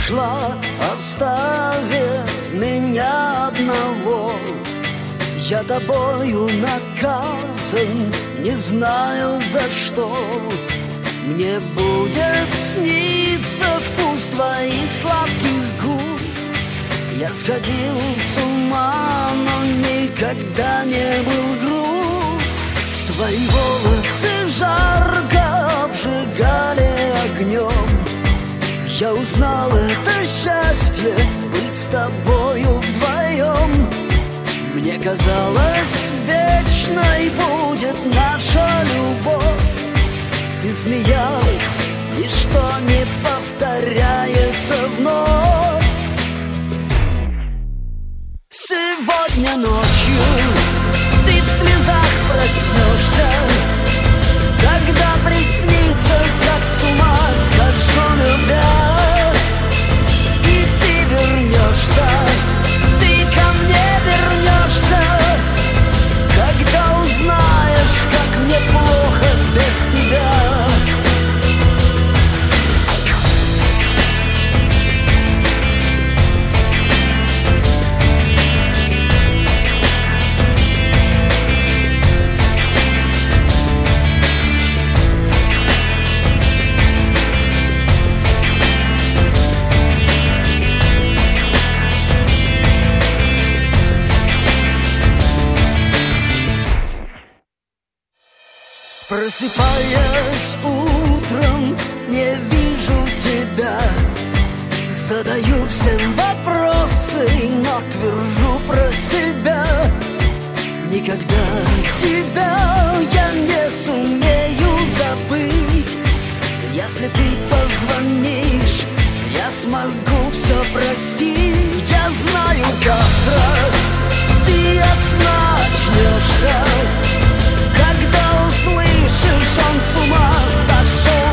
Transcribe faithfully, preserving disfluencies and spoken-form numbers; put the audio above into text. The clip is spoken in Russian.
ушла, оставив меня одного. Я тобою наказан, не знаю за что. Мне будет сниться вкус твоих сладких губ. Я сходил с ума, но никогда не был груб. Твои волосы жарко обжигали огнем. Я узнал это счастье, быть с тобою вдвоем. Мне казалось, вечной будет наша любовь. Ты смеялась, ничто не повторяется вновь. Сегодня ночью ты в слезах проснешься, когда приснится, как с ума схожу, любя. И ты вернешься, ты ко мне вернешься, когда узнаешь, как мне плохо без тебя. Просыпаясь утром, не вижу тебя. Задаю всем вопросы, но твержу про себя. Никогда тебя я не сумею забыть. Если ты позвонишь, я смогу все простить. Я знаю, завтра ты от сна очнешься, когда услышишь, он с ума сошел.